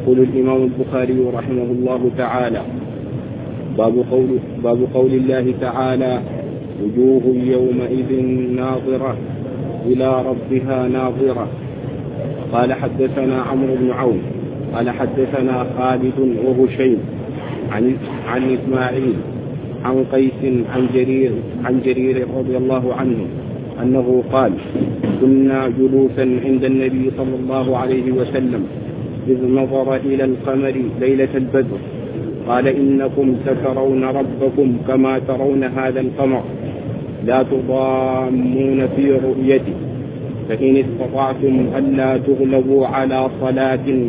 يقول الإمام البخاري رحمه الله تعالى: باب قول الله تعالى: وجوه يومئذ ناظرة إلى ربها ناظرة. قال: حدثنا عمرو بن عون قال: حدثنا خالد وهشيم عن إسماعيل عن قيس عن جرير رضي الله عنه أنه قال: كنا جلوسا عند النبي صلى الله عليه وسلم إذ نظر إلى القمر ليلة البدر قال: إنكم سترون ربكم كما ترون هذا القمر لا تضامون في رؤيته، فإن استطعتم ألا تغلبوا على صلاة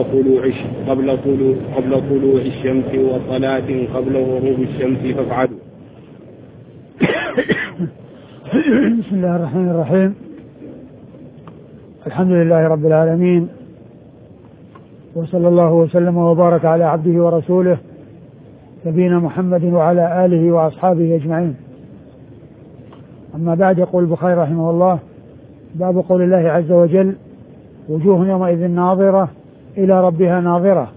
قبل طلوع الشمس وصلاة قبل غروب الشمس فافعلوا. بسم الله الرحمن الرحيم. الحمد لله رب العالمين، وصلى الله وسلم وبارك على عبده ورسوله نبينا محمد وعلى آله وأصحابه أجمعين. أما بعد، يقول البخاري رحمه الله: باب قول الله عز وجل: وجوه يومئذ ناظرة إلى ربها ناظرة.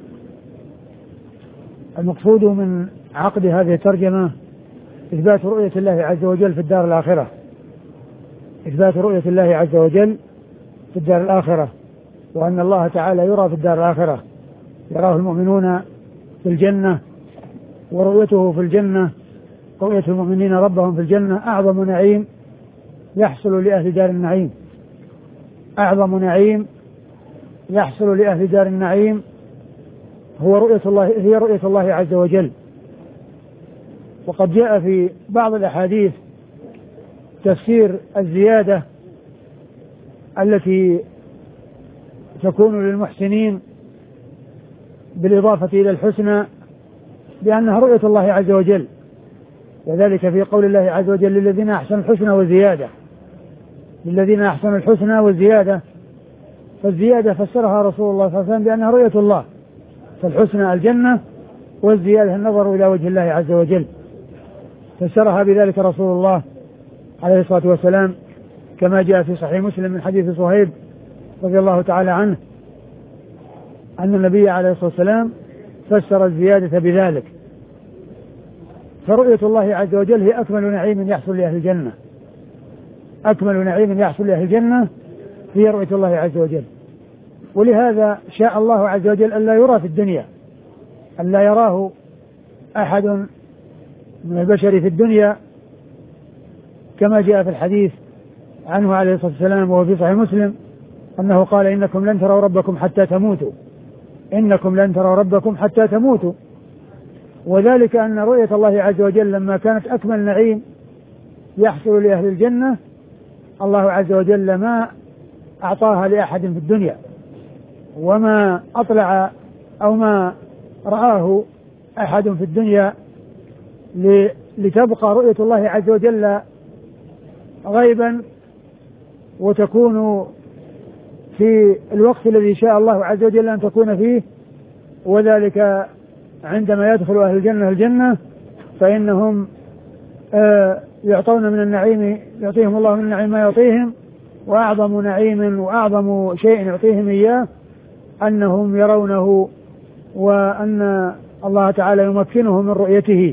المقصود من عقد هذه الترجمة إثبات رؤية الله عز وجل في الدار الآخرة، إثبات رؤية الله عز وجل في الدار الآخرة، وأن الله تعالى يرى في الدار الآخرة، يراه المؤمنون في الجنة، ورؤيته في الجنة، رؤية المؤمنين ربهم في الجنة أعظم نعيم يحصل لأهل دار النعيم، أعظم نعيم يحصل لأهل دار النعيم هي رؤية الله عز وجل. وقد جاء في بعض الأحاديث تفسير الزيادة التي تكون للمحسنين بالإضافة إلى الحسنى بأنها رؤية الله عز وجل، وذلك في قول الله عز وجل: للذين أحسنوا الحسنى وزيادة، للذين أحسنوا الحسنى وزيادة. فالزيادة فسرها رسول الله صلى الله عليه وسلم بأنها رؤية الله، فالحسنى الجنة، والزيادة النظر إلى وجه الله عز وجل، فسرها بذلك رسول الله عليه الصلاة والسلام، كما جاء في صحيح مسلم من حديث صهيب رضي الله تعالى عنه أن النبي عليه الصلاة والسلام فسر الزيادة بذلك. فرؤية الله عز وجل هي أكمل نعيم يحصل لأهل الجنة، أكمل نعيم يحصل لأهل الجنة هي رؤية الله عز وجل. ولهذا شاء الله عز وجل ألا يرى في الدنيا، ألا يراه أحد من البشر في الدنيا، كما جاء في الحديث عنه عليه الصلاة والسلام وهو في صحيح مسلم أنه قال: إنكم لن تروا ربكم حتى تموتوا، إنكم لن تروا ربكم حتى تموتوا. وذلك أن رؤية الله عز وجل لما كانت أكمل نعيم يحصل لأهل الجنة، الله عز وجل ما أعطاها لأحد في الدنيا، وما أطلع أو ما رآه أحد في الدنيا، لتبقى رؤية الله عز وجل غيبا، وتكون في الوقت الذي شاء الله عز وجل أن تكون فيه، وذلك عندما يدخل أهل الجنة الجنة فإنهم يعطون من النعيم، يعطيهم الله من النعيم ما يعطيهم، وأعظم نعيم وأعظم شيء يعطيهم إياه أنهم يرونه، وأن الله تعالى يمكنهم من رؤيته.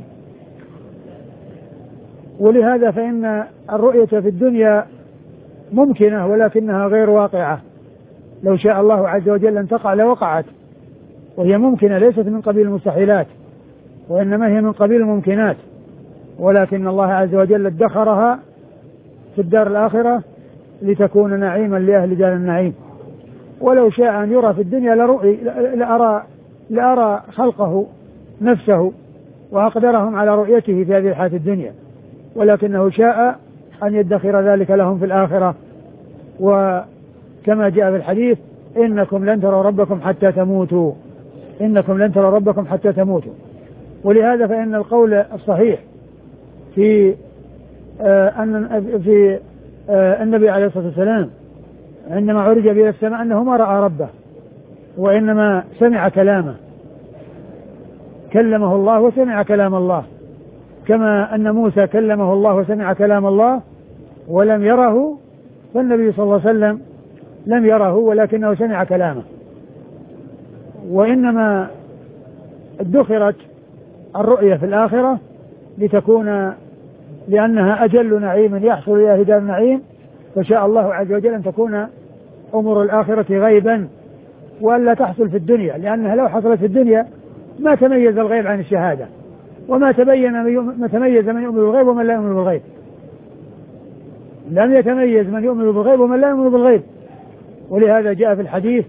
ولهذا فإن الرؤية في الدنيا ممكنة ولكنها غير واقعة، لو شاء الله عز وجل أن تقع لوقعت، وهي ممكنة ليست من قبيل المستحيلات، وإنما هي من قبيل الممكنات، ولكن الله عز وجل ادخرها في الدار الآخرة لتكون نعيما لأهل دار النعيم. ولو شاء أن يرى في الدنيا لأرى خلقه نفسه وأقدرهم على رؤيته في هذه الحياة الدنيا، ولكنه شاء أن يدخر ذلك لهم في الآخرة. وكما جاء في الحديث: إنكم لن تروا ربكم حتى تموتوا، إنكم لن تروا ربكم حتى تموتوا. ولهذا فإن القول الصحيح في النبي عليه الصلاة والسلام عندما عرج به السماء أنه ما رأى ربه، وإنما سمع كلامه، كلمه الله وسمع كلام الله، كما أن موسى كلمه الله وسمع كلام الله ولم يره، فالنبي صلى الله عليه وسلم لم يره ولكنه سمع كلامه. وإنما ادخرت الرؤية في الآخرة لتكون لأنها أجل نعيم يحصل إلى دار النعيم، فشاء الله عز وجل أن تكون أمور الآخرة غيبا وألا تحصل في الدنيا، لأنها لو حصلت في الدنيا ما تميز الغيب عن الشهادة، وما تميز من يؤمن بالغيب ومن لا يؤمن بالغيب. لم يتميز من يؤمن بالغيب ومن لا يؤمن بالغيب. ولهذا جاء في الحديث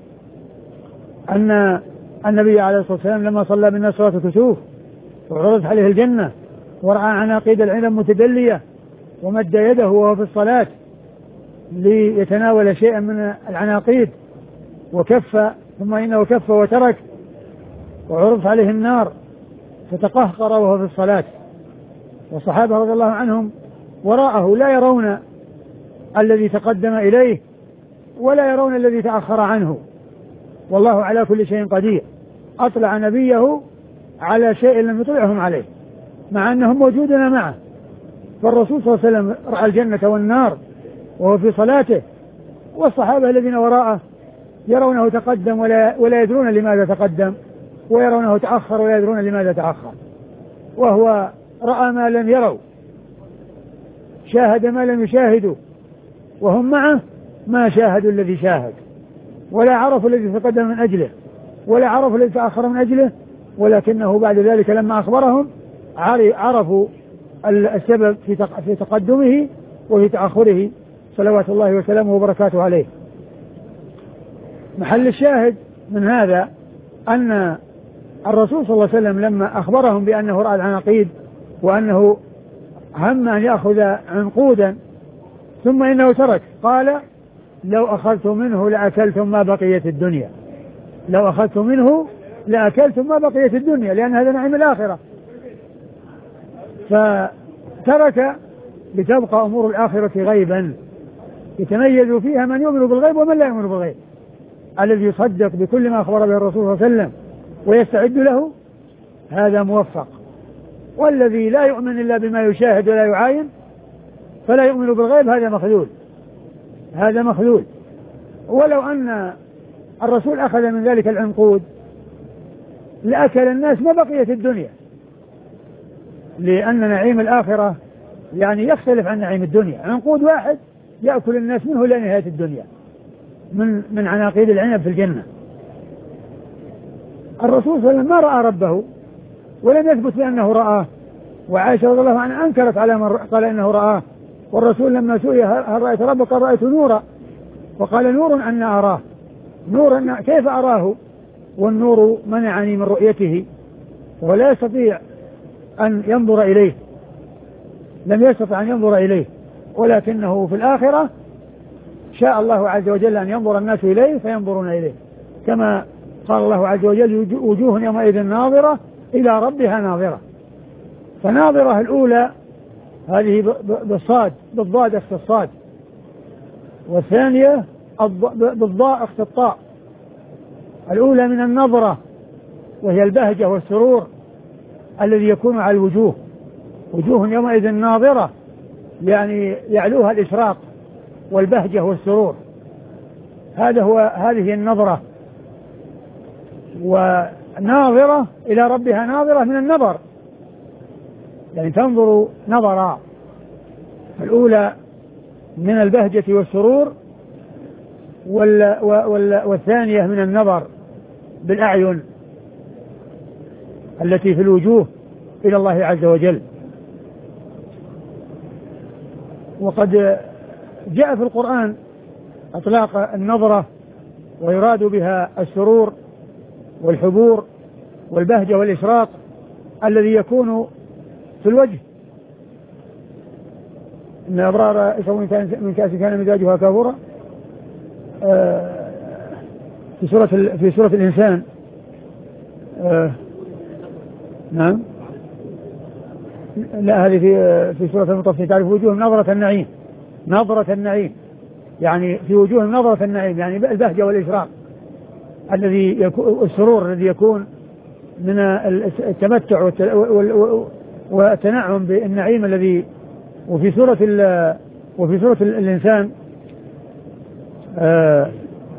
أن النبي عليه الصلاة والسلام لما صلى بالناس صلاة الكسوف وعرضت عليه الجنة ورأى عناقيد العنب متدلية ومد يده وهو في الصلاة ليتناول شيئا من العناقيد وكف، ثم إنه كف وترك، وعرضت عليه النار فتقهقر وهو في الصلاة، والصحابة رضي الله عنهم وراءه لا يرون الذي تقدم إليه ولا يرون الذي تأخر عنه، والله على كل شيء قدير. أطلع نبيه على شيء لم يطلعهم عليه مع أنهم موجودون معه، فالرسول صلى الله عليه وسلم رأى الجنة والنار وهو في صلاته، والصحابة الذين وراءه يرونه تقدم ولا يدرون لماذا تقدم، ويرونه تأخر ولا يدرون لماذا تأخر، وهو رأى ما لم يروا، شاهد ما لم يشاهدوا، وهم معه ما شاهدوا الذي شاهد، ولا عرفوا الذي تقدم من أجله ولا عرفوا الذي تأخر من أجله، ولكنه بعد ذلك لما أخبرهم عرفوا السبب في تقدمه وفي تأخره صلوات الله وسلامه وبركاته عليه. محل الشاهد من هذا أن الرسول صلى الله عليه وسلم لما أخبرهم بأنه رأى العناقيد وأنه هم أن يأخذ عنقودا ثم إنه ترك، قال لو أخذت منه لأكلتم ما بقيت الدنيا، لو أخذت منه لأكلتم ما بقيت الدنيا، لأن هذا نعيم الآخرة. فترك لتبقى أمور الآخرة غيبا يتميز فيها من يؤمن بالغيب ومن لا يؤمن بالغيب. الذي يصدق بكل ما أخبر به الرسول صلى الله عليه وسلم ويستعد له هذا موفق، والذي لا يؤمن إلا بما يشاهد ولا يعاين فلا يؤمن بالغيب هذا مخذول، هذا مخذول. ولو أن الرسول أخذ من ذلك العنقود لأكل الناس ما بقيت الدنيا، لأن نعيم الآخرة يعني يختلف عن نعيم الدنيا. عنقود واحد يأكل الناس منه إلى نهاية الدنيا من عناقيد العنب في الجنة. الرسول صلى الله عليه وسلم ما رأى ربه ولم يثبت بأنه رآه، وعائشة رضي الله عنها أنكرت على من قال إنه رآه، والرسول لما سئل هل رأيت ربك قال رأيت نورا، وقال نور أن أراه، نور كيف أراه والنور منعني من رؤيته، ولا يستطيع أن ينظر إليه، لم يستطع أن ينظر إليه، ولكنه في الآخرة شاء الله عز وجل أن ينظر الناس إليه فينظرون إليه، كما قال الله عز وجل وجوه يومئذ ناظرة إلى ربها ناظرة. فناظرة الأولى هذه بالضاد أخت الصاد، والثانية بالضاء أخت الطاء. الأولى من النظرة وهي البهجة والسرور الذي يكون على الوجوه، وجوه يومئذ ناظرة يعني يعلوها الإشراق والبهجة والسرور، هذه النظرة. وناظرة إلى ربها ناظرة من النظر، يعني تنظر نظرا، الأولى من البهجة والسرور والثانية من النظر بالأعين التي في الوجوه إلى الله عز وجل. وقد جاء في القرآن أطلاق النظرة ويراد بها السرور والحبور والبهجة والإشراق الذي يكون في الوجه. إن الأبرار يشربون من كأس كان مزاجها كافورا في سورة الإنسان. نعم، لا، هذه في سورة المطففين تعرف وجوههم نظرة النعيم، نظرة النعيم يعني في وجوههم نظرة النعيم يعني البهجة والإشراق الذي يكون السرور الذي يكون من التمتع والتنعم بالنعيم الذي. وفي سورة الإنسان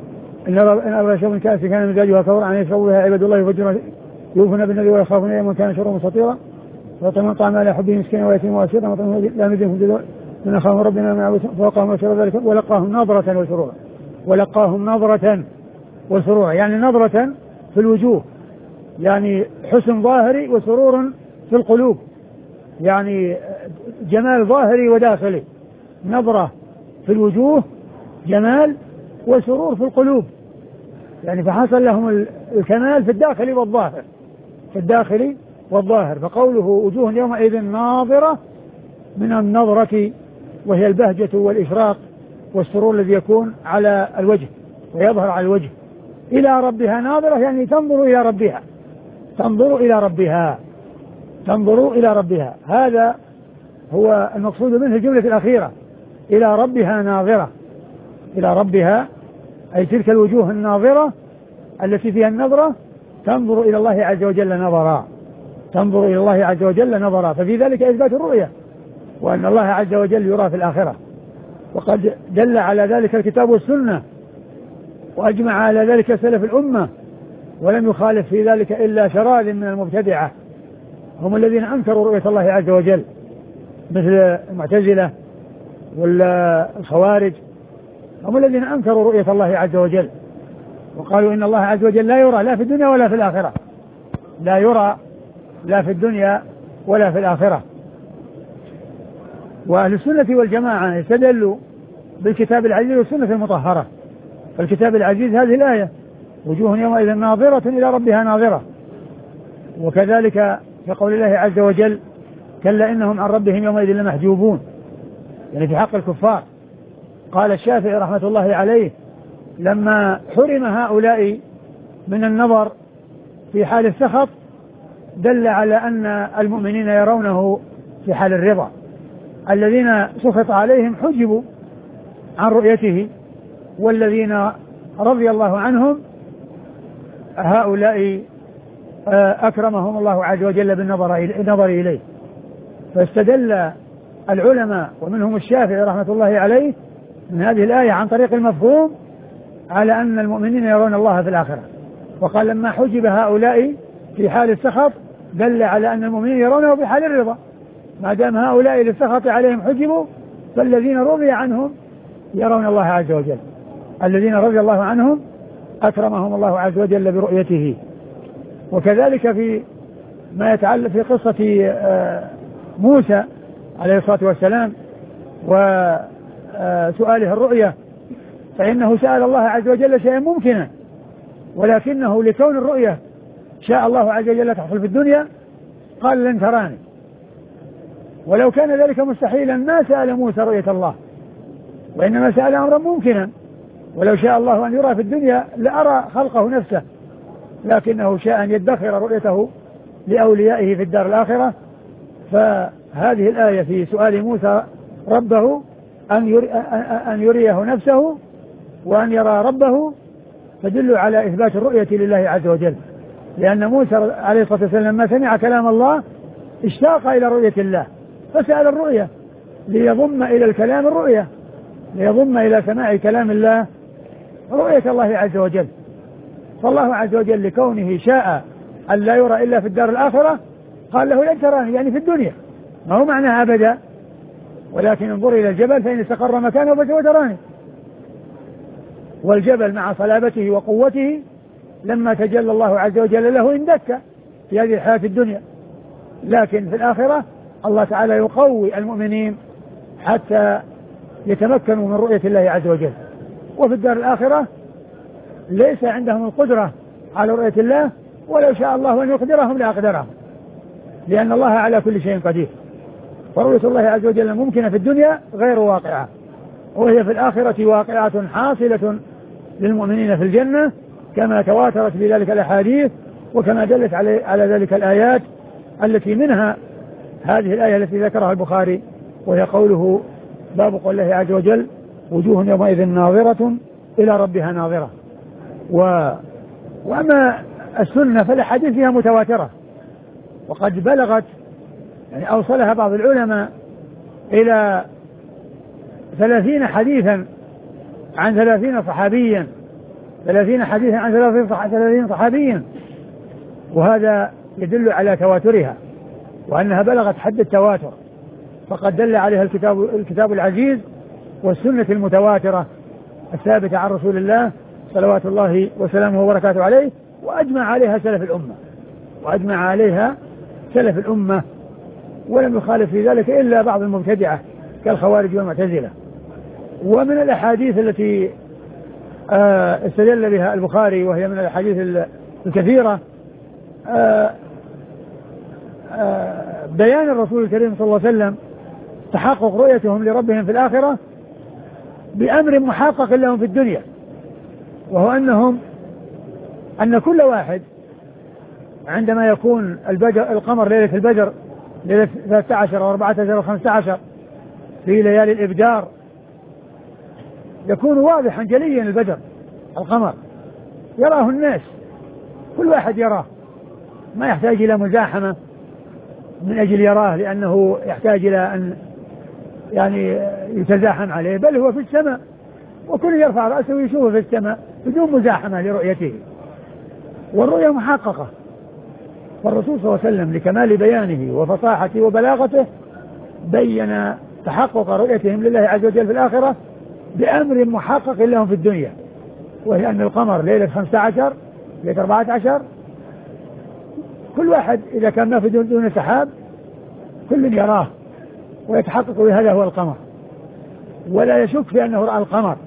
إن أرى شرب كأس كان مزاجها كورا عن يشرب بها عباد الله يوفون بالنذر ويخافون يوما كان شره مستطيرا ويطعمون الطعام على حبه مسكينا ويتيما واسيرا وطعمهم لا نزلهم من أخاهم ربنا من فوقهم وشر ذلك ولقاهم نظرة وسرورا ولقاهم نظرة وسرورا يعني نظرة في الوجوه يعني حسن ظاهري وسرور في القلوب يعني جمال ظاهري وداخلي نظرة في الوجوه جمال وسرور في القلوب يعني فحصل لهم الكمال في الداخل والظاهر في الداخل والظاهر فقوله وجوه يومئذ ناظرة من النظرة وهي البهجة والإشراق والسرور الذي يكون على الوجه ويظهر على الوجه إلى ربها ناظرة يعني تنظر إلى ربها تنظر إلى ربها تنظر إلى ربها هذا هو المقصود منه الجملة الأخيرة إلى ربها ناظرة إلى ربها أي تلك الوجوه الناظرة التي فيها النظرة تنظر إلى الله عز وجل نظرا تنظر إلى الله عز وجل نظرا ففي ذلك إثبات الرؤية وأن الله عز وجل يرى في الآخرة وقد دل على ذلك الكتاب والسنة وأجمع على ذلك سلف الأمة ولم يخالف في ذلك إلا شراذ من المبتدعة هم الذين أنكروا رؤية الله عز وجل مثل المعتزلة والخوارج هم الذين أنكروا رؤية الله عز وجل وقالوا إن الله عز وجل لا يرى لا في الدنيا ولا في الآخرة لا يرى لا في الدنيا ولا في الآخرة وأهل السنة والجماعة يستدلوا بالكتاب العزيز والسنة المطهرة فالكتاب العزيز هذه الآية وجوه يومئذ ناظرة إلى ربها ناظرة وكذلك في قول الله عز وجل كلا إنهم عن ربهم يومئذ لمحجوبون يعني في حق الكفار قال الشافعي رحمة الله عليه لما حرم هؤلاء من النظر في حال السخط دل على أن المؤمنين يرونه في حال الرضا الذين سخط عليهم حجبوا عن رؤيته والذين رضي الله عنهم هؤلاء أكرمهم الله عز وجل بالنظر إليه فاستدل العلماء ومنهم الشافعي رحمة الله عليه من هذه الآية عن طريق المفهوم على أن المؤمنين يرون الله في الآخرة وقال لما حجب هؤلاء في حال السخط دل على أن المؤمنين يرونه في حال الرضا ما دام هؤلاء للسخط عليهم حجبوا فالذين رضي عنهم يرون الله عز وجل الذين رضي الله عنهم أكرمهم الله عز وجل برؤيته وكذلك في ما يتعلق في قصة موسى عليه الصلاة والسلام وسؤاله الرؤية فإنه سأل الله عز وجل شيئا ممكنا ولكنه لكون الرؤية شاء الله عز وجل تحصل في الدنيا قال لن تراني ولو كان ذلك مستحيلا ما سأل موسى رؤية الله وإنما سأل أمرا ممكنا ولو شاء الله أن يرى في الدنيا لأرى خلقه نفسه لكنه شاء أن يدخر رؤيته لأوليائه في الدار الآخرة فهذه الآية في سؤال موسى ربه أن يريه نفسه وأن يرى ربه تدل على إثبات الرؤية لله عز وجل لأن موسى عليه الصلاة والسلام لما سمع كلام الله اشتاق إلى رؤية الله فسأل الرؤية ليضم إلى الكلام الرؤية ليضم إلى سماع كلام الله رؤية الله عز وجل فالله عز وجل لكونه شاء أن لا يرى إلا في الدار الآخرة قال له لن تراني يعني في الدنيا ما هو معناها أبدا ولكن انظر إلى الجبل فإن استقر مكانه فسوف تراني والجبل مع صلابته وقوته لما تجلى الله عز وجل له اندك في هذه الحياة الدنيا لكن في الآخرة الله تعالى يقوي المؤمنين حتى يتمكنوا من رؤية الله عز وجل وفي الدار الآخرة ليس عندهم القدرة على رؤية الله ولو شاء الله أن يقدرهم لأقدرهم لأن الله على كل شيء قدير فرؤية الله عز وجل ممكنة في الدنيا غير واقعة وهي في الآخرة واقعة حاصلة للمؤمنين في الجنة كما تواترت بذلك الأحاديث وكما دلت على ذلك الآيات التي منها هذه الآية التي ذكرها البخاري وهي قوله باب قول الله عز وجل وجوه يومئذ ناظرة إلى ربها ناظرة وأما السنة فالأحاديث فيها متواترة وقد بلغت يعني أوصلها بعض العلماء إلى 30 حديثا عن 30 صحابيا 30 حديثا عن 30 صحابيا، وهذا يدل على تواترها وأنها بلغت حد التواتر، فقد دل عليها الكتاب العزيز والسنة المتواترة الثابتة عن رسول الله صلوات الله وسلامه وبركاته عليه، وأجمع عليها سلف الأمة، ولم يخالف في ذلك إلا بعض المبتدعة كالخوارج والمعتزلة. ومن الأحاديث التي استدل بها البخاري، وهي من الأحاديث الكثيرة، بيان الرسول الكريم صلى الله عليه وسلم تحقق رؤيتهم لربهم في الآخرة بأمر محقق لهم في الدنيا، وهو أن كل واحد عندما يكون القمر ليلة البدر ليلة 13 و14 و15 في ليالي الإبدار يكون واضحا جليا البدر القمر يراه الناس، كل واحد يراه، ما يحتاج إلى مزاحمة من أجل يراه لأنه يحتاج إلى أن يعني يتزاحم عليه، بل هو في السماء وكل يرفع رأسه ويشوفه في السماء بدون مزاحمة لرؤيته، والرؤية محققة. والرسول صلى الله عليه وسلم لكمال بيانه وفصاحته وبلاغته بين تحقق رؤيتهم لله عز وجل في الآخرة بأمر محقق لهم في الدنيا، وهي أن القمر ليلة 15 ليلة 14 كل واحد إذا كان ما في دون سحاب كل يراه ويتحقق بهذا هو القمر ولا يشك في أنه رأى القمر.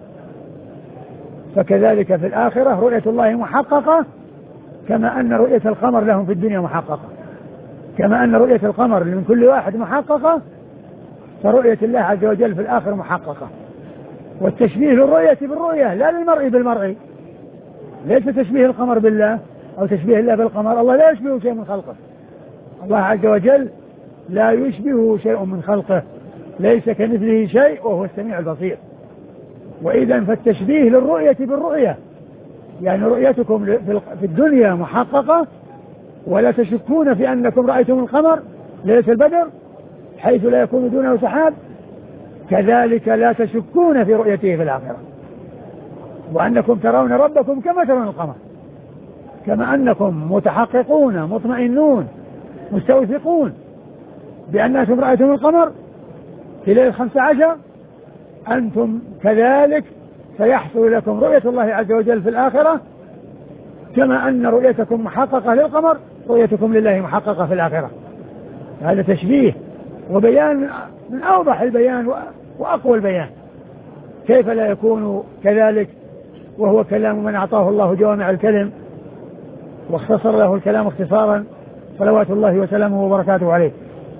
فكذلك في الآخرة رؤية الله محققة كما أن رؤية القمر لهم في الدنيا محققة، كما أن رؤية القمر من كل واحد محققة، فرؤية الله عز وجل في الآخرة محققة. والتشبيه للرؤية بالرؤية لا للمرء بالمرء، ليس تشبيه القمر بالله أو تشبيه الله بالقمر، الله لا يشبه شيء من خلقه، الله عز وجل لا يشبه شيء من خلقه، ليس كمثله شيء وهو السميع البصير. وإذا فالتشبيه للرؤية بالرؤية، يعني رؤيتكم في الدنيا محققة ولا تشكون في أنكم رأيتم القمر ليلة البدر حيث لا يكون دونه سحاب، كذلك لا تشكون في رؤيته في الآخرة، وأنكم ترون ربكم كما ترون القمر، كما أنكم متحققون مطمئنون مستوثقون بأنكم رأيتم القمر في ليلة 15، أنتم كذلك سيحصل لكم رؤية الله عز وجل في الآخرة، كما أن رؤيتكم محققة للقمر رؤيتكم لله محققة في الآخرة. هذا تشبيه وبيان من أوضح البيان وأقوى البيان، كيف لا يكون كذلك وهو كلام من أعطاه الله جوامع الكلم واختصر له الكلام اختصارا صلوات الله وسلامه وبركاته عليه.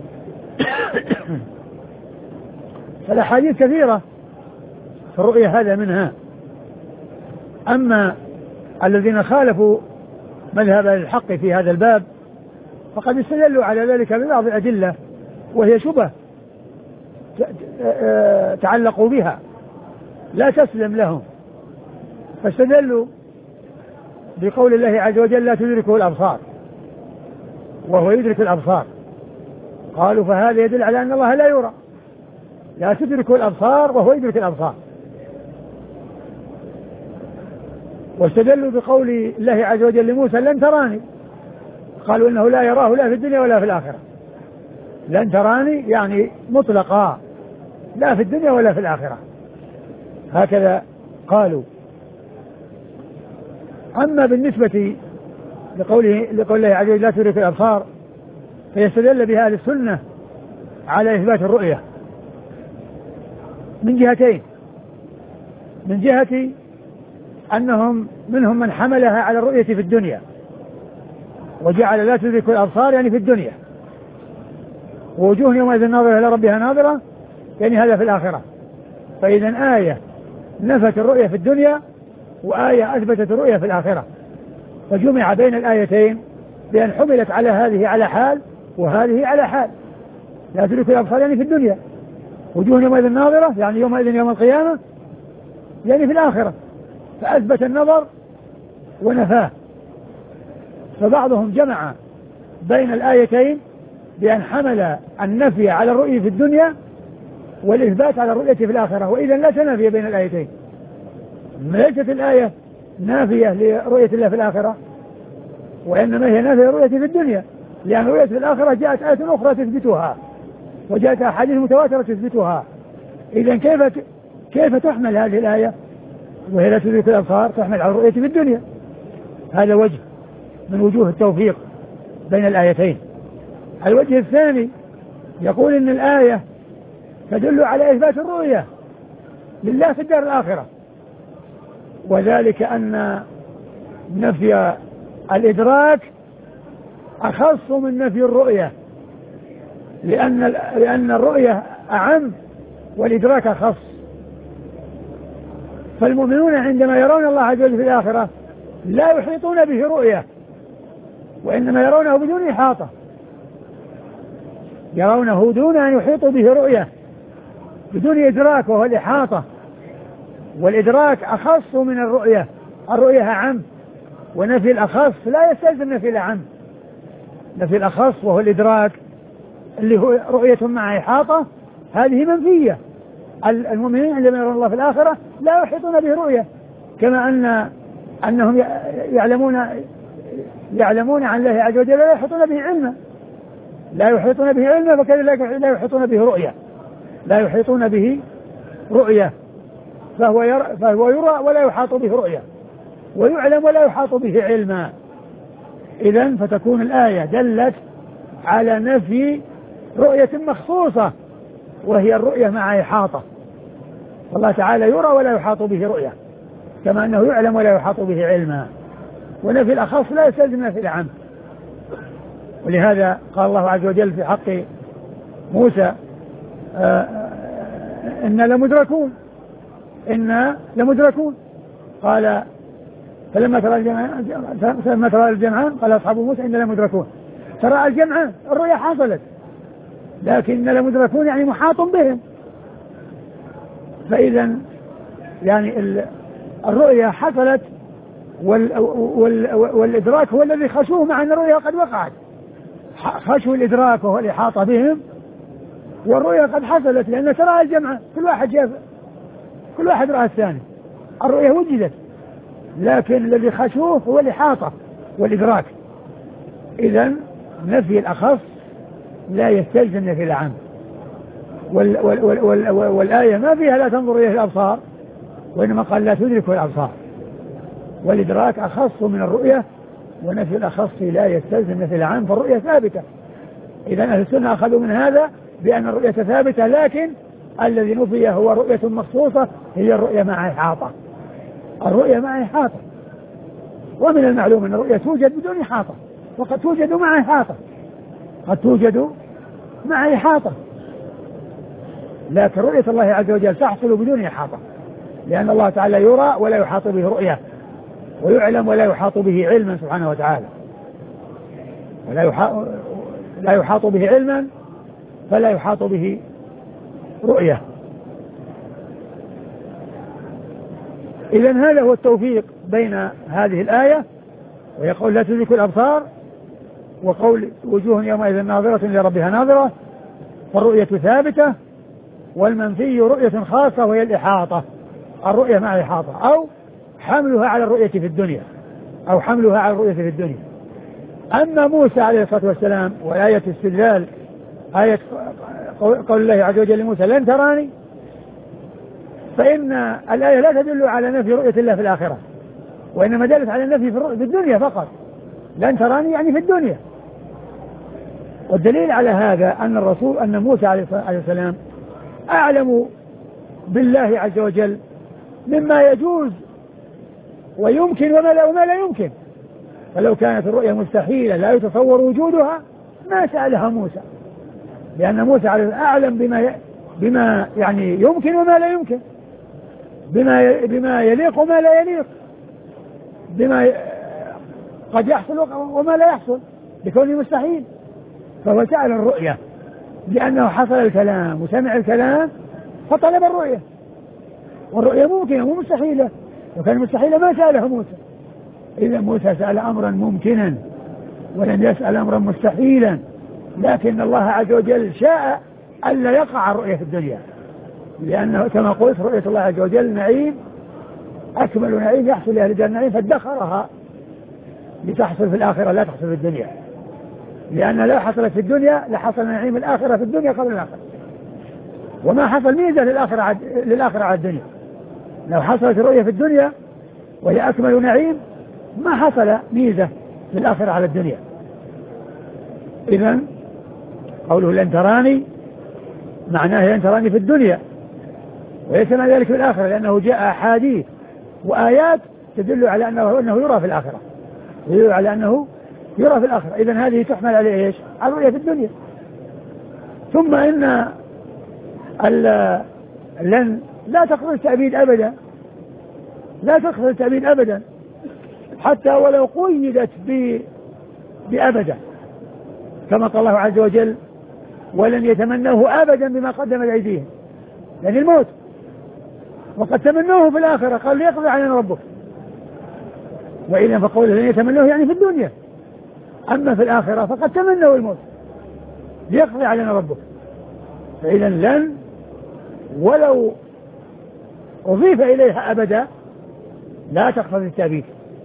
فالأحاديث كثيرة في الرؤية هذا منها. أما الذين خالفوا مذهب الحق في هذا الباب فقد استدلوا على ذلك ببعض الأدلة وهي شبه تعلقوا بها لا تسلم لهم، فاستدلوا بقول الله عز وجل لا تدركه الأبصار وهو يدرك الأبصار، قالوا فهذا يدل على أن الله لا يرى، لا تدركه الأبصار وهو يدرك الأبصار. واستدلوا بقول الله عز وجل لموسى لن تراني، قالوا إنه لا يراه لا في الدنيا ولا في الآخرة، لن تراني يعني مطلقا لا في الدنيا ولا في الآخرة، هكذا قالوا. أما بالنسبة لقول الله عز وجل لا تدرك الأبصار فيستدل بها أهل السنة على إثبات الرؤية من جهتين، من جهة أنهم منهم من حملها على الرؤية في الدنيا وجعل لا تدرك الأبصار يعني في الدنيا، ووجوه يومئذ ناظرة إلى ربها ناظرة يعني هذا في الآخرة. فإذا آية نفت الرؤية في الدنيا وآية أثبتت الرؤية في الآخرة، فجمع بين الآيتين بأن حملت على هذه على حال وهذه على حال. لا تدرك الأبصار يعني في الدنيا، وجوه يومئذ ناظرة يعني يومئذ يوم القيامة يعني في الآخرة، فأثبت النظر ونفاه. فبعضهم جمع بين الآيتين بأن حمل النفي على الرؤية في الدنيا والإثبات على الرؤية في الآخرة، وإذا لا تنافي بين الآيتين، ليست الآية نافية لرؤية الله في الآخرة، وإنما هي نافية لرؤية في الدنيا، لأن رؤية في الآخرة جاءت آيات أخرى تثبتها، وجاءت أحاديث متواترة تثبتها. إذا كيف تحمل هذه الآية وهي لا تدرك الأبصار تحمل على الرؤية في الدنيا؟ هذا وجه من وجوه التوفيق بين الآيتين. الوجه الثاني يقول إن الآية تدل على إثبات الرؤية لله في الدار الآخرة، وذلك أن نفي الإدراك أخص من نفي الرؤية، لأن الرؤية أعم والإدراك أخص. فالمؤمنون عندما يرون الله عز وجل في الآخرة لا يحيطون به رؤية، وإنما يرونه بدون إحاطة، يرونه دون أن يحيطوا به رؤية، بدون إدراك وهو الإحاطة. والإدراك أخص من الرؤية، الرؤية أعم، ونفي الأخص لا يستلزم نفي الأعم. نفي الأخص وهو الإدراك اللي هو رؤية مع إحاطة هذه منفية. المؤمنين عندما يرون الله في الآخرة لا يحيطون به رؤية، كما أنهم يعلمون عن الله عز وجل لا يحيطون به علما، لا يحيطون به علما، فكذلك لا يحيطون به رؤية، لا يحيطون به رؤية، فهو يرى ولا يحاط به رؤية، ويعلم ولا يحاط به علما. إذن فتكون الآية دلت على نفي رؤية مخصوصة وهي الرؤية مع إحاطة، والله تعالى يرى ولا يحاط به رؤية، كما أنه يعلم ولا يحاط به علما. ونفي الأخص لا يستلزم نفي الأعم، ولهذا قال الله عز وجل في حق موسى إنا لمدركون قال فلما ترى الجمعان قال أصحاب موسى إنا لمدركون. ترى الجمعان الرؤيا حصلت، لكن لمدركون يعني محاط بهم. فإذا يعني الرؤيا حصلت والإدراك هو الذي خشوه، مع أن الرؤيا قد وقعت. خشوا الإدراك وهو الإحاطة بهم، والرؤيا قد حصلت، لأن ترى الجمعة كل واحد رأى الثاني، الرؤيا وجدت، لكن الذي خشوه هو الإحاطة والإدراك. إذن نفي الأخص لا يستلزم نفي الأعم. والآية ما فيها لا تنظر إليه الأبصار، وإنما قال لا تدرك الأبصار، والإدراك أخص من الرؤية، ونفي الأخص لا يستلزم نفي الأعم، فالرؤية ثابتة. إذن أهل السنة أخذوا من هذا بأن الرؤية ثابتة، لكن الذي نفي هو رؤية مخصوصة، هي الرؤية مع إحاطة. الرؤية مع إحاطة، ومن المعلوم أن الرؤية توجد بدون إحاطة، وقد توجد مع إحاطة، قد توجد مع إحاطة، لكن رؤية الله عز وجل تحصل بدون إحاطة، لأن الله تعالى يرى ولا يحاط به رؤية، ويعلم ولا يحاط به علما سبحانه وتعالى، لا يحاط به علما فلا يحاط به رؤية. إذن هذا هو التوفيق بين هذه الآية ويقول لا تدرك الأبصار، وقول وجوه يومئذ ناظرة لربها ناظرة، فالرؤية ثابتة، والمنفي رؤية خاصة وهي الإحاطة، الرؤية مع الإحاطة، أو حملها على الرؤية في الدنيا، أما موسى عليه الصلاة والسلام وآية استدلال آية قول الله عز وجل لموسى لن تراني، فإن الآية لا تدل على نفي رؤية الله في الآخرة، وإنما دلت على النفي في الدنيا فقط. لن تراني يعني في الدنيا. والدليل على هذا أن موسى عليه السلام أعلم بالله عز وجل مما يجوز ويمكن وما لا يمكن، فلو كانت الرؤيا مستحيلة لا يتصور وجودها ما سألها موسى، لأن موسى أعلم بما يعني يمكن وما لا يمكن، بما يليق وما لا يليق، بما قد يحصل وما لا يحصل بكونه مستحيل. فهو سأل الرؤية لأنه حصل الكلام وسمع الكلام فطلب الرؤية، والرؤية ممكنة مو مستحيلة، وكان مستحيلة ما سأله موسى. إذا موسى سأل أمرا ممكنا ولم يسأل أمرا مستحيلا، لكن الله عز وجل شاء ألا يقع الرؤية في الدنيا، لأنه كما قلت رؤية الله عز وجل نعيم أكمل نعيم يحصل لأهل الجنة النعيم فادخرها لتحصل في الآخرة لا تحصل في الدنيا، لأن لا حصلت في الدنيا لحصل نعيم الآخرة في الدنيا قبل الآخرة، وما حصل ميزة للآخرة على الدنيا. لو حصلت الرؤية في الدنيا وهي أكمل نعيم ما حصل ميزة للآخرة على الدنيا. إذن قوله لن تراني معناه لن تراني في الدنيا، وليس معنى ذلك في الآخرة، لأنه جاء أحاديث وآيات تدل على أنه يرى في الآخرة، يدل على أنه يرى في الآخرة. إذن هذه تحمل على إيش؟ على الرؤية في الدنيا. ثم إن لن لا تقبل التأبيد أبدا، لا تقبل التأبيد أبدا حتى ولو قيدت بأبدا، كما قال الله عز وجل ولن يتمنوه أبدا بما قدمت أيديهم، يعني الموت، وقد تمنوه في الآخرة قال ليقضي علينا ربك، وإذا فقوله لن يتمنوه يعني في الدنيا، أما في الآخرة فقد تمنوا الموت ليقضي علينا ربك. فإذا لن ولو أضيف إليها أبدا لا تقبل التأبيد،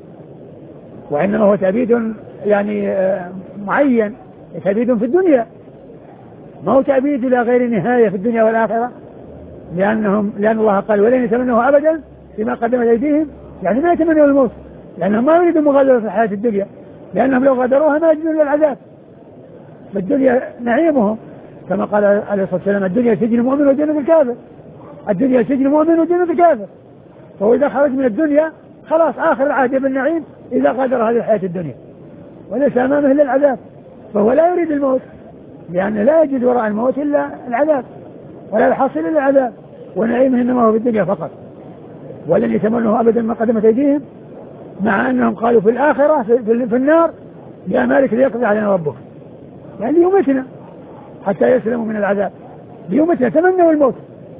وإنما هو تأبيد يعني معين، تأبيد في الدنيا، ما هو تأبيد إلى غير نهاية في الدنيا والآخرة، لأن الله قال ولن يتمنوه أبدا بما قدمت أيديهم، يعني ما يتمنوا الموت، لأنهم ما يريدوا مغادرة في الحياة الدنيا، لأنهم لو غادروها ما يجدون العذاب. فالدنيا نعيمهم كما قال عليه الصلاة والسلام الدنيا سجن المؤمن والجنة الكافر، الدنيا سجن المؤمن والجنة الكافر، فهو إذا خرج من الدنيا خلاص آخر العهد بالنعيم إذا غادر هذه الحياة الدنيا، وليس أمامه إلا العذاب، فهو لا يريد الموت، لأن لا يجد وراء الموت إلا العذاب، ولا يحصل إلا العذاب، ونعيمه إنما هو في الدنيا فقط. ولن يتمنوه أبدا ما قدمت أيديهم، مع أنهم قالوا في الآخرة في النار يا مالك ليقضي علينا ربك، يعني ليمتنا حتى يسلموا من العذاب، ليمتنا، تمنوا الموت.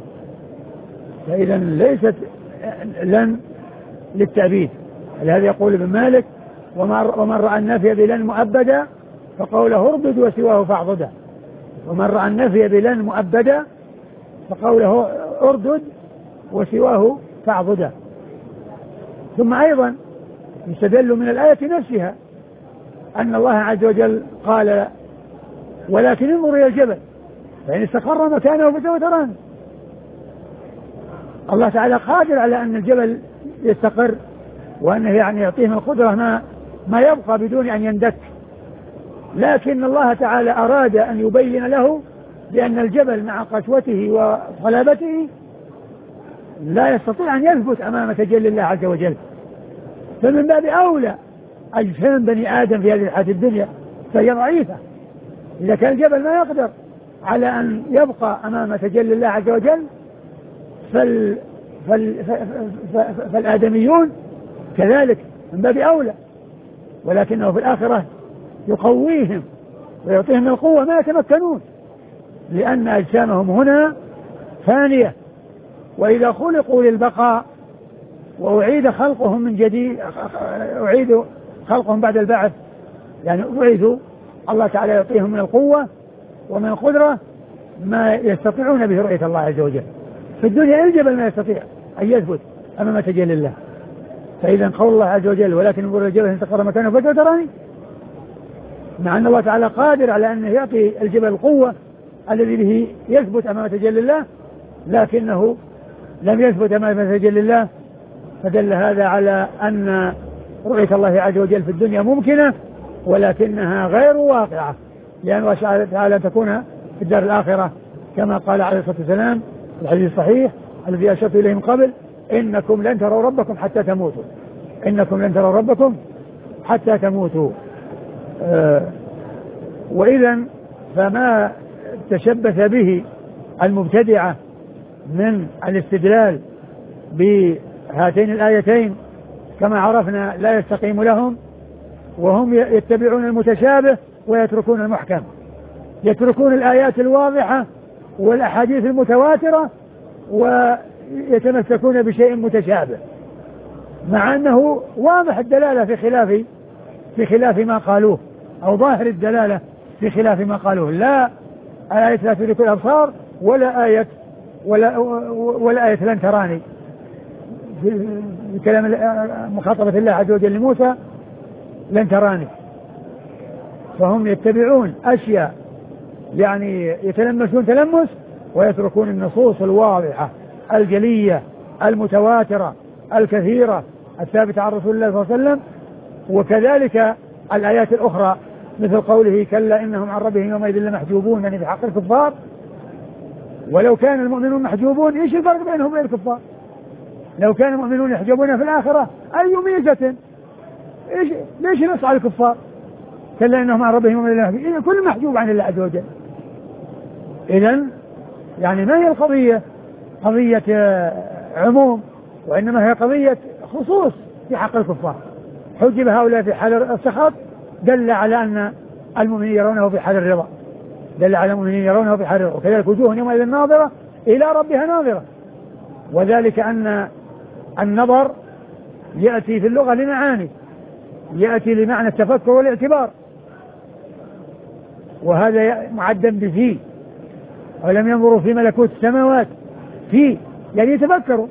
فإذا ليست لن للتأبيد، لهذا يقول ابن مالك ومن رأى النفي بلن مؤبدا فقوله اردد وسواه فاعضده، ومن رأى النفي بلن مؤبدا فقوله اردد وسواه فاعضده. ثم أيضا يستدل من الآية نفسها أن الله عز وجل قال ولكن انظر إلى الجبل فإن استقر مكانه فسوف تراني. الله تعالى قادر على أن الجبل يستقر، وأنه يعني يعطيه من القدرة ما يبقى بدون أن يندك، لكن الله تعالى أراد أن يبين له بأن الجبل مع قسوته وصلابته لا يستطيع أن يثبت أمام تجلي الله عز وجل، فمن باب أولى أجسام بني آدم في هذه الحياة الدنيا فهي ضعيفة. إذا كان الجبل ما يقدر على أن يبقى أمام تجلي الله عز وجل فالآدميون كذلك من باب أولى، ولكنه في الآخرة يقويهم ويعطيهم القوة ما يتمكنون، لأن أجسامهم هنا فانية، وإذا خلقوا للبقاء وأعيد خلقهم من جديد، أعيد خلقهم بعد البعث، يعني أعيدوا، الله تعالى يعطيهم من القوة ومن القدرة ما يستطيعون به رؤية الله عز وجل. في الدنيا الجبل ما يستطيع أن يثبت أمام تجلي الله. فإذا قول الله عز وجل ولكن انظر الجبل إن استقر مكانه فسوف تراني، مع أن الله تعالى قادر على أن يعطي الجبل القوة الذي به يثبت أمام تجلي الله، لكنه لم يثبت أمام تجلي الله، فدل هذا على أن رؤية الله عز وجل في الدنيا ممكنة ولكنها غير واقعة، لأن الله تعالى تكون في الدار الآخرة كما قال عليه الصلاة والسلام في الحديث الصحيح الذي أشرت إليه من قبل إنكم لن تروا ربكم حتى تموتوا، إنكم لن تروا ربكم حتى تموتوا. وإذا فما تشبث به المبتدعة من الاستدلال بهاتين الآيتين كما عرفنا لا يستقيم لهم، وهم يتبعون المتشابه ويتركون المحكم، يتركون الآيات الواضحة والأحاديث المتواترة ويتمسكون بشيء متشابه، مع أنه واضح الدلالة في خلاف ما قالوه، أو ظاهر الدلالة في خلاف ما قالوه. لا آية لا تدرك الأبصار ولا آية لن تراني، في كلام مخاطبة الله عز وجل لموسى لن تراني. فهم يتبعون أشياء يعني يتلمسون تلمس ويتركون النصوص الواضحة الجلية المتواترة الكثيرة الثابتة عن رسول الله صلى الله عليه وسلم. وكذلك الآيات الأخرى مثل قوله كلا إنهم عن ربهم يومئذ لمحجوبون، يعني في حق الكفار. ولو كان المؤمنون محجوبون ايش الفرق بينهم وبين الكفار؟ لو كان المؤمنون يحجبون في الآخرة أي ميزة؟ ليش نص على الكفار؟ كلا إنهم عن ربهم يومئذ لمحجوبون، كل محجوب عن الله عز وجل. إذن يعني ما هي القضية قضية عموم، وإنما هي قضية خصوص في حق الكفار. حجب هؤلاء في حال السخط دل على أن المؤمنين يرونه في حال الرضا، دل على المؤمنين يرونه في حال الرضا. وكذلك وجوه يومئذ ناظرة إلى ربها ناظرة، وذلك أن النظر يأتي في اللغة لمعاني، يأتي لمعنى التفكر والاعتبار، وهذا معدم بفيه. ولم ينظروا في ملكوت السماوات فيه يعني يتفكروا.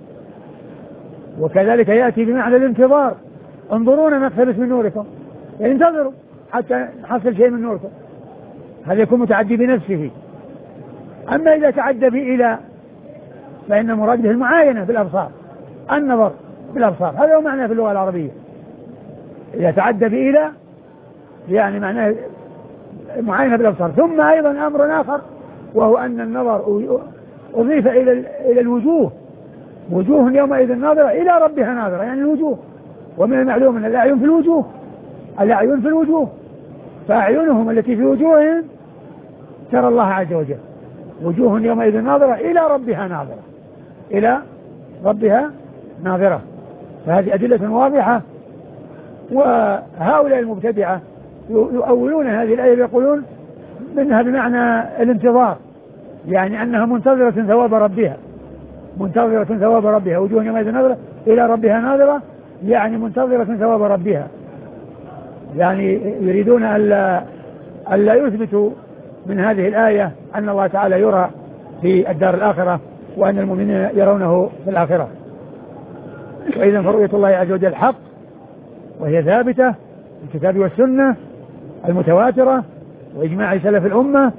وكذلك يأتي بمعنى الانتظار، انظرونا نقتبس من نوركم، يعني انتظروا حتى نحصل شيء من نوركم. هذا يكون متعدي بنفسه. أما إذا تعدى به إلى فإن مراد به المعاينة بالأبصار، النظر بالأبصار، هذا هو معناه في اللغة العربية. إذا تعدى به إلى يعني معناه معاينة بالأبصار. ثم أيضا أمر آخر وهو أن النظر أضيف إلى الوجوه، وجوه يومئذ ناظرة إلى ربها ناظرة، يعني الوجوه. ومن المعلوم أن الأعين في الوجوه، الأعين في الوجوه، فأعينهم التي في وجوههم ترى الله عز وجل. وجوه يومئذ ناظرة إلى ربها ناظرة، إلى ربها ناظرة. فهذه أدلة واضحة. وهؤلاء المبتدعة يؤولون هذه الآية يقولون منها بمعنى الانتظار، يعني أنها منتظرة ثواب ربها، منتظرة ثواب ربها. وجوه يومئذ ناظرة إلى ربها ناظرة، يعني منتظرة ثواب ربها. يعني يريدون ألا يثبتوا من هذه الآية أن الله تعالى يرى في الدار الآخرة وأن المؤمنين يرونه في الآخرة. وإذن فرؤية الله عز وجل حق، وهي ثابتة في الكتاب والسنة المتواترة وإجماع سلف الأمة،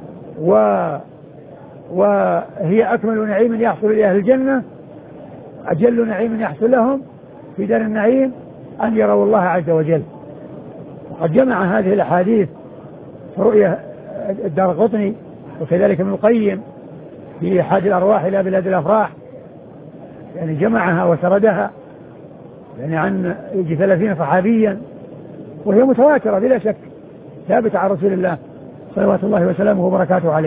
وهي أكمل نعيم يحصل لأهل الجنة، أجل نعيم يحصل لهم في دار النعيم أن يروا الله عز وجل. وقد جمع هذه الأحاديث رؤية الدارقطني وكذلك ابن القيم في إحاد الأرواح إلى بلاد الأفراح، يعني جمعها وسردها يعني عن يجي 30 صحابيا، وهي متواترة بلا شك ثابتة عن رسول الله صلوات الله وسلامه وبركاته عليه.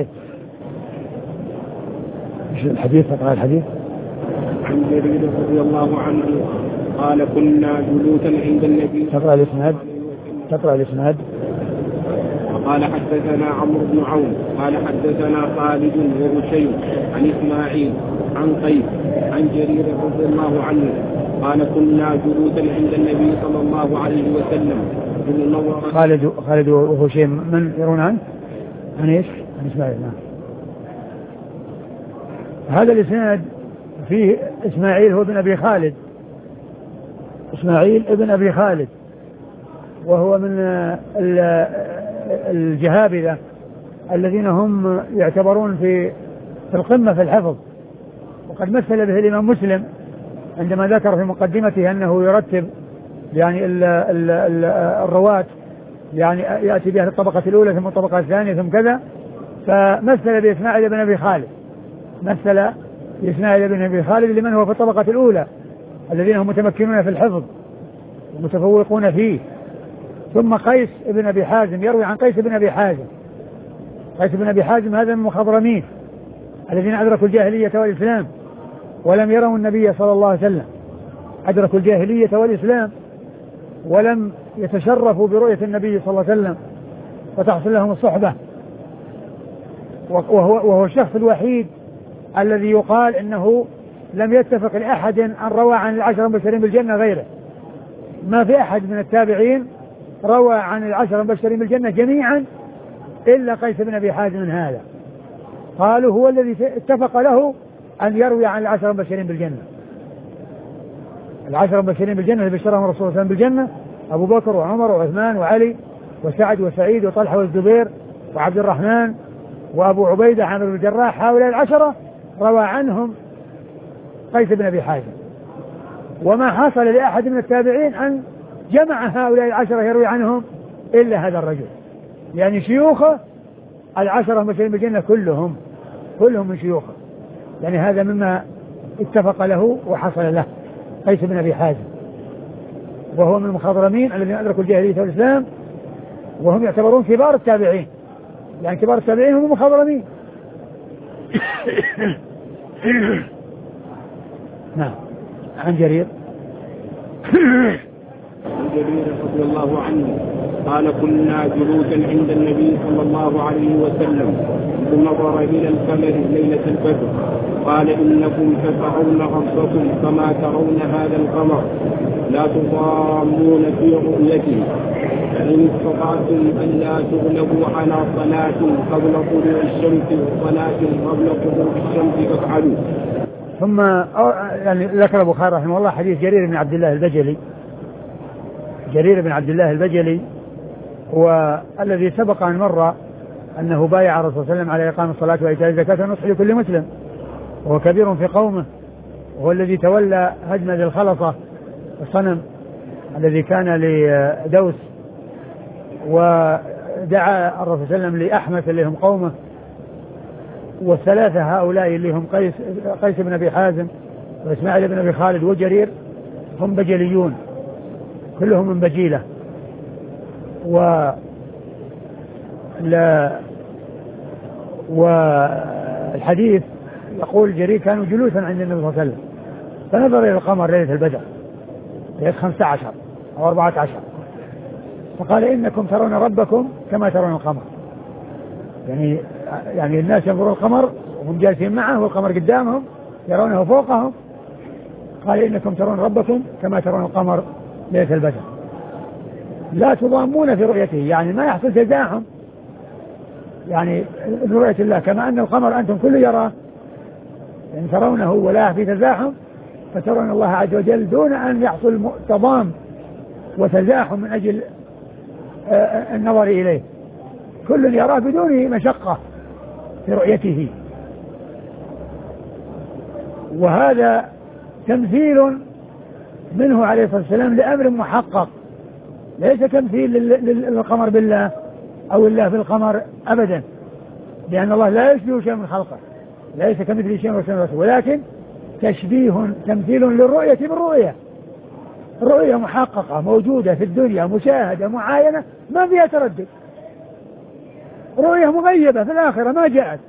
ايش الحديث؟ تقرأ الحديث. عن جرير رضي الله عنه قال كنا جلوسا عند النبي. تقرأ الإسناد. تقرأ الإسناد. قال حدثنا عمرو بن عون قال حدثنا خالد وهشيم عن إسماعيل عن قيس عن جرير رضي الله عنه قال كنا جلوسا عند النبي صلى الله عليه وسلم. خالد وهشيم من يرون عنه؟ عن ايش؟ عن إسماعيل. نعم. هذا الإسناد فيه إسماعيل هو ابن أبي خالد، إسماعيل ابن أبي خالد، وهو من الجهابذة الذين هم يعتبرون في القمة في الحفظ. وقد مثل به الإمام مسلم عندما ذكر في مقدمته أنه يرتب يعني الرواة، يعني يأتي بها الطبقة الأولى ثم الطبقة الثانية ثم كذا، فمثل بإسماعيل بن أبي خالد، مثل بإسماعيل بن أبي خالد لمن هو في الطبقة الأولى الذين هم متمكنون في الحفظ ومتفوقون فيه. ثم قيس بن أبي حازم يروي عن قيس بن أبي حازم. قيس بن أبي حازم هذا من المخضرمين الذين أدركوا الجاهلية والإسلام ولم يروا النبي صلى الله عليه وسلم، أدركوا الجاهلية والإسلام ولم يتشرفوا برؤية النبي صلى الله عليه وسلم وتحصل لهم الصحبة. وهو الشخص الوحيد الذي يقال إنه لم يتفق لأحد أن روى عن العشر المبشرين بالجنة غيره. ما في أحد من التابعين روى عن العشر المبشرين بالجنة جميعا إلا قيس بن أبي حازم هذا، قالوا هو الذي اتفق له أن يروي عن العشر المبشرين بالجنة. العشرة المبشرين بالجنة اللي بشرهم الرسول صلى الله عليه وسلم بالجنة: أبو بكر وعمر وعثمان وعلي وسعد وسعيد وطلحة والزبير وعبد الرحمن وأبو عبيدة عامر بن الجراح. هؤلاء العشرة روى عنهم قيس بن أبي حازم. وما حصل لأحد من التابعين أن جمع هؤلاء العشرة يروي عنهم إلا هذا الرجل، يعني شيوخه العشرة المبشرين بالجنة كلهم من شيوخه، يعني هذا مما اتفق له وحصل له قيس بن أبي حازم، وهو من المخضرمين الذين أدركوا الجاهلية والإسلام، وهم يعتبرون كبار التابعين، يعني كبار التابعين هم المخضرمين. نعم. عن جرير رضي الله عنه قال: كنا جلوسا عند النبي صلى الله عليه وسلم ثم نظر إلى القمر ليلة البدر قال: إنكم سترون ربكم كما ترون هذا القمر لا تضامون في رؤيته، فإن استطعتم أن لا تغلبوا على صلاة قبل طلوع الشمس وصلاة قبل غروب الشمس فافعلوا. ثم يعني ذكر البخاري رحمه الله حديث جرير بن عبد الله البجلي. جرير بن عبد الله البجلي هو الذي سبق أن مر أنه بايع الرسول صلى الله عليه وسلم على إقام الصلاة وإيتاء الزكاة والنصح لكل مسلم، وهو كبير في قومه، وهو الذي تولى هدم ذي الخلصة الصنم الذي كان لدوس، ودعا الرسول صلى الله عليه وسلم لأحمس اللي هم قومه، والثلاثة هؤلاء اللي هم قيس بن أبي حازم وإسماعيل بن أبي خالد وجرير هم بجليون كلهم من بجيلة. والحديث يقول جرير كانوا جلوسا عند النبي صلى الله عليه وسلم فنظر إلى القمر ليلة البدر ليلة 15 أو 14 فقال: إنكم ترون ربكم كما ترون القمر. يعني الناس ينظرون القمر وهم جالسين معه والقمر قدامهم يرونه فوقهم. قال: إنكم ترون ربكم كما ترون القمر ليلة البدر لا تضامون في رؤيته، يعني ما يحصل تزاحم يعني رؤية الله، كما أن القمر أنتم كل يراه يعني ترونه ولا في تزاحم، فترون الله عز وجل دون أن يحصل تضام وتزاحم من أجل النظر إليه، كل يراه بدون مشقة في رؤيته. وهذا تمثيل منه عليه الصلاة والسلام لأمر محقق، ليس تمثيل للقمر بالله أو الله بالقمر أبدا، لأن الله لا يشبه شيء من خلقه، ليس كمثل شيء وسنة، ولكن تشبيه تمثيل للرؤية بالرؤية. الرؤية محققة موجودة في الدنيا، مشاهدة معاينة ما فيها تردد. رؤية مغيبة في الآخرة ما جاءت،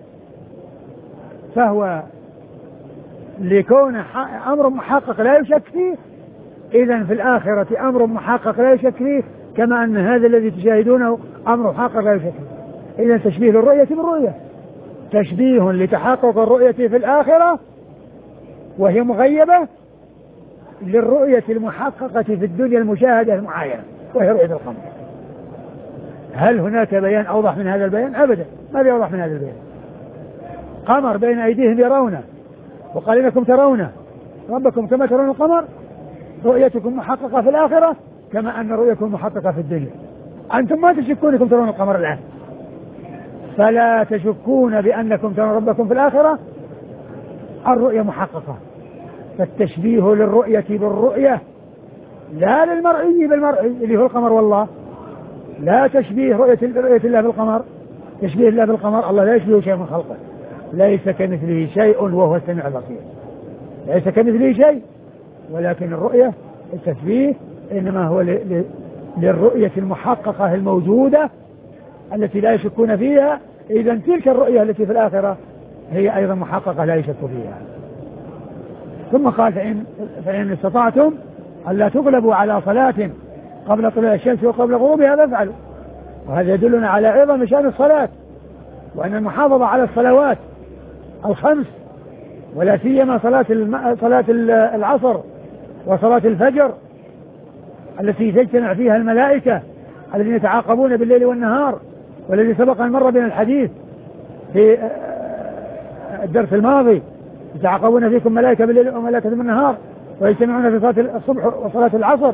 فهو لكون أمر محقق لا يشك فيه، إذن في الآخرة أمر محقق لا يشك فيه، كما أن هذا الذي تشاهدونه أمر محقق لا يشك فيه. إذن تشبيه للرؤية بالرؤية، تشبيه لتحقق الرؤية في الآخرة وهي مغيبة للرؤية المحققة في الدنيا المشاهدة المعاينة وهي رؤية القمر. هل هناك بيان أوضح من هذا البيان؟ أبدا، ما في أوضح من هذا البيان. قمر بين أيديهم يرونه، وقال: إنكم ترون ربكم كما ترون القمر، رؤيتكم محققة في الآخرة كما أن رؤيتكم محققة في الدنيا. أنتم ما تشكون أنكم ترون القمر الآن، فلا تشكون بأنكم ترون ربكم في الآخرة، الرؤية محققة. فالتشبيه للرؤية بالرؤية لا للمرئي بالمرئي اللي هو القمر، والله لا تشبيه رؤية الله بالقمر، تشبيه الله بالقمر، الله لا يشبه شيء من خلقه، ليس كمثله شيء وهو السميع البصير، ليس كمثله شيء. ولكن الرؤية التشبيه إنما هو للرؤية المحققة الموجودة التي لا يشكون فيها. إذن تلك الرؤية التي في الآخرة هي أيضا محققة لا يشك فيها. ثم قال: فإن استطعتم ألا تغلبوا على صلاة قبل طلوع الشمس وقبل غروبها فافعلوا. وهذا يدلنا على عظم شأن الصلاة، وأن المحافظة على الصلوات الخمس، ولا سيما صلاة العصر وصلاة الفجر التي تجتمع فيها الملائكة الذين يتعاقبون بالليل والنهار، والذي سبق أن مر بنا الحديث في الدرس الماضي: يتعاقبون فيكم ملائكة بالليل وملائكة بالنهار ويجتمعون في صلاة الصبح وصلاة العصر،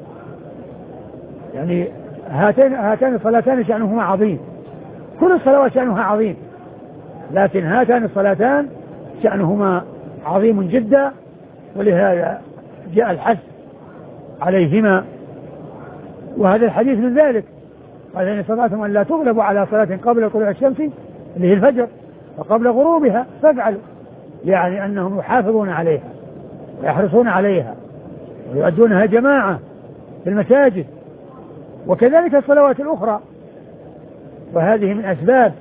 يعني هاتان الصلاتان شأنهما عظيم، كل الصلوات شأنها عظيم، لكن هاتان الصلاتان شأنهما عظيم جدا، ولهذا جاء الحث عليهما. وهذا الحديث من ذلك، قال إن استطعتم أن لا تغلبوا على صلاة قبل طلوع الشمس اللي هي الفجر وقبل غروبها فافعلوا، يعني أنهم يحافظون عليها ويحرصون عليها ويؤدونها جماعة في المساجد، وكذلك الصلوات الأخرى. وهذه من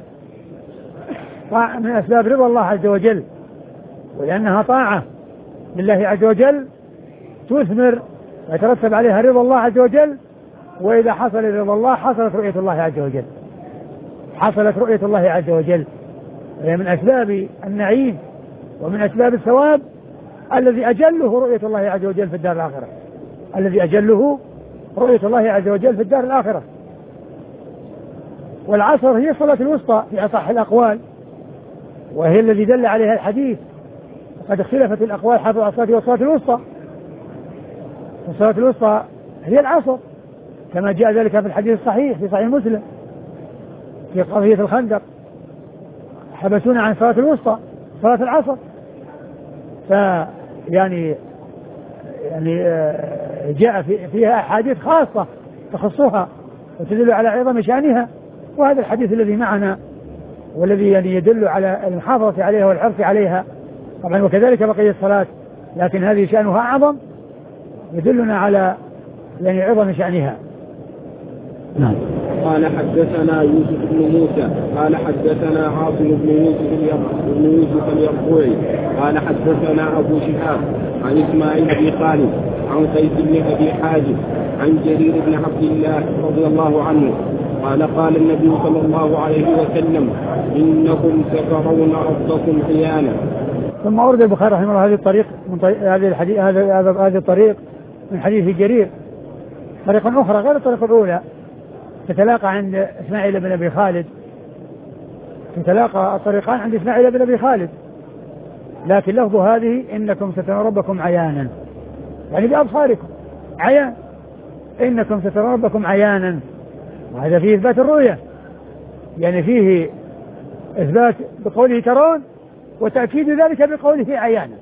أسباب رضا الله عز وجل، ولأنها طاعة لله عز وجل تثمر ويترتب عليها رضا الله عز وجل، وإذا حصل رضا الله حصلت رؤية الله عز وجل، حصلت رؤية الله عز وجل. وهي من أسباب النعيم ومن أسباب الثواب الذي أجله رؤية الله عز وجل في الدار الآخرة، الذي أجله رؤية الله عز وجل في الدار الآخرة. والعصر هي الصلاة الوسطى في أصح الأقوال، وهي الذي دل عليها الحديث، وقد اختلفت الأقوال حافظوا على الصلاة والصلاة الوسطى. الصلاة الوسطى هي العصر كما جاء ذلك في الحديث الصحيح في صحيح مسلم في قضية الخندق، حبسونا عن صلاة الوسطى صلاة العصر. فيعني جاء فيها أحاديث خاصة تخصها وتدل على عظم شأنها، وهذا الحديث الذي معنا والذي يعني يدل على المحافظة عليها والحرص عليها طبعا، وكذلك بقية الصلاة، لكن هذه شأنها أعظم يدلنا على يعني عظم شأنها. نعم. قال حدثنا يوسف بن موسى قال حدثنا عاصم بن يوسف اليربوعي قال حدثنا أبو شهاب عن إسماعيل بن خالد عن قيس بن أبي حازم عن جرير بن عبد الله رضي الله عنه قال قال النبي صلى الله عليه وسلم إنكم سترون ربكم عيانا. ثم أورد البخاري رحمه الله هذه الطريق هذا الطريق من حديث جرير، طريق أخرى غير الطريق الأولى تتلاقى عند إسماعيل بن أبي خالد، تتلاقى الطريقان عند إسماعيل بن أبي خالد، لكن لفظ هذه إنكم سترون ربكم عيانا، يعني بأبصاركم عيان، إنكم سترون ربكم عيانا، وهذا فيه إثبات الرؤية، يعني فيه إثبات بقوله ترون وتأكيد ذلك بقوله عيانا،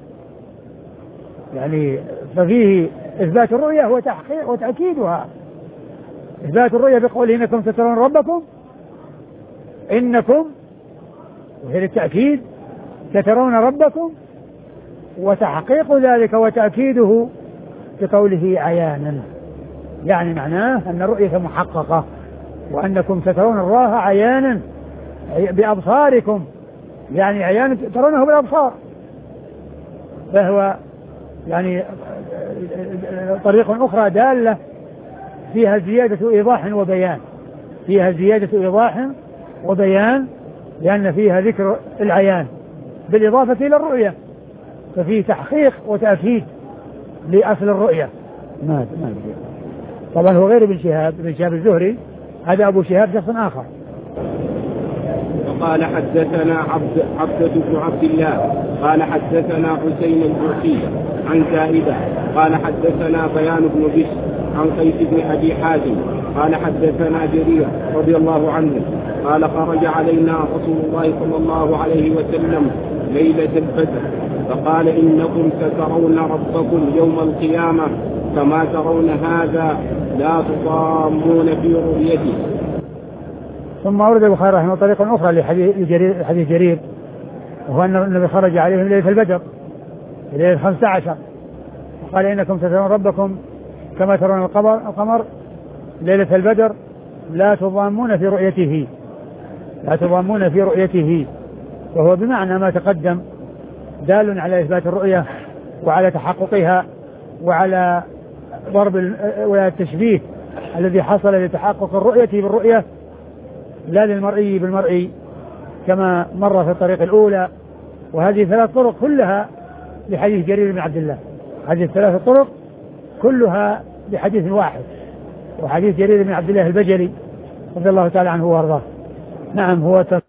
يعني ففيه إثبات الرؤية وتحقيق وتأكيدها. إثبات الرؤية بقوله إنكم سترون ربكم، إنكم وهي للتأكيد سترون ربكم، وتحقيق ذلك وتأكيده بقوله عيانا، يعني معناه أن الرؤية محققة وأنكم سترون الله عيانا بأبصاركم، يعني عيانا ترونه بالأبصار. فهو يعني طريق أخرى دالة فيها زيادة إيضاح وبيان، فيها زيادة إيضاح وبيان، لأن فيها ذكر العيان بالإضافة إلى الرؤية، ففيه تحقيق وتأكيد لأصل الرؤية. طبعا هو غير ابن شهاب الزهري، هذا أبو شهاب شخص آخر. وقال حدثنا عبدة بن عبد الله قال حدثنا حسين البوصي عن زائدة قال حدثنا بيان بن بشر عن قيس بن أبي حازم قال حدثنا جرير رضي الله عنه قال خرج علينا رسول الله صلى الله عليه وسلم ليلة الفجر فقال إنكم سترون ربكم يوم القيامة كما ترون هذا لا تضامون في رؤيته. ثم أورد البخاري رحمه طريقا أخرى لحديث جرير، وهو أن النبي خرج عليهم ليلة البدر ليلة 15 وقال إنكم سترون ربكم كما ترون القمر ليلة البدر لا تضامون في رؤيته، لا تضامون في رؤيته، وهو بمعنى ما تقدم دال على إثبات الرؤية وعلى تحققها وعلى ضرب التشبيه الذي حصل لتحقق الرؤية بالرؤية لا للمرئي بالمرئي كما مر في الطريق الأولى. وهذه 3 طرق كلها لحديث جرير بن عبد الله، هذه 3 طرق كلها لحديث واحد، وحديث جرير بن عبد الله البجلي رضي الله تعالى عنه وارضاه. نعم هو